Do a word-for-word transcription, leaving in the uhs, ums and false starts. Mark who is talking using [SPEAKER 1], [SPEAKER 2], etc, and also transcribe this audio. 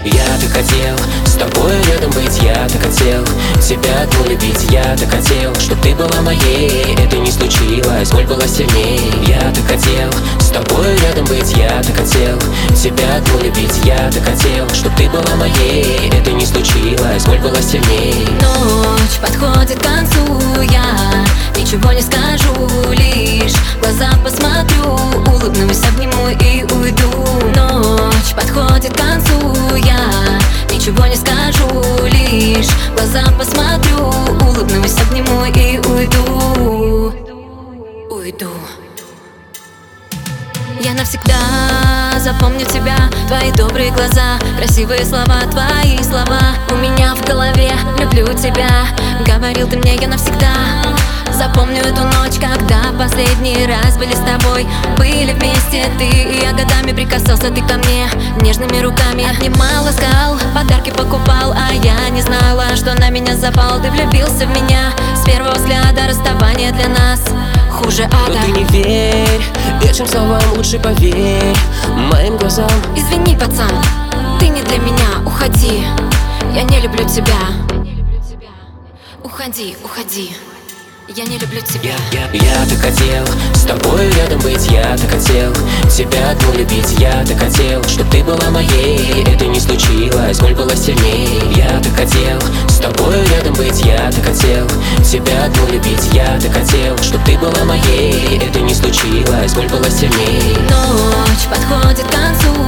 [SPEAKER 1] Я так хотел с тобой рядом быть, я так хотел тебя одну любить, я так хотел, чтоб ты была моей. Это не случилось, боль была сильней. Я так хотел с тобой рядом быть, я так хотел тебя одну любить, я так хотел, чтоб ты была моей. Это не случилось, боль была сильней.
[SPEAKER 2] Ночь подходит к концу, я ничего не скажу, лишь в глаза посмотрю, улыбнусь, обниму и уйду. Ночь подходит к концу, я ничего не скажу, лишь в глаза посмотрю, улыбнусь, обниму и уйду. Уйду. Я навсегда запомню тебя, твои добрые глаза, красивые слова, твои слова у меня в голове. Люблю тебя, говорил ты мне, я навсегда запомню эту ночь, когда последний раз были с тобой. Были вместе ты и я, годами прикасался ты ко мне нежными руками. Обнимал, ласкал, подарки покупал, а я не знала, что на меня запал. Ты влюбился в меня с первого взгляда, расставание для нас хуже ада.
[SPEAKER 1] Но ты не верь этим словам, лучше поверь моим глазам.
[SPEAKER 2] Извини, пацан, ты не для меня, уходи, я не люблю тебя. Уходи, уходи, я не люблю тебя.
[SPEAKER 1] Я, я, я так хотел с тобой рядом быть, я так хотел тебя одну любить, я так хотел, чтоб ты была моей. Это не случилось, боль была сильней. Я так хотел с тобой рядом быть, я так хотел тебя одну любить, я так хотел, чтоб ты была моей. Это не случилось, боль была сильней.
[SPEAKER 2] Ночь подходит к концу,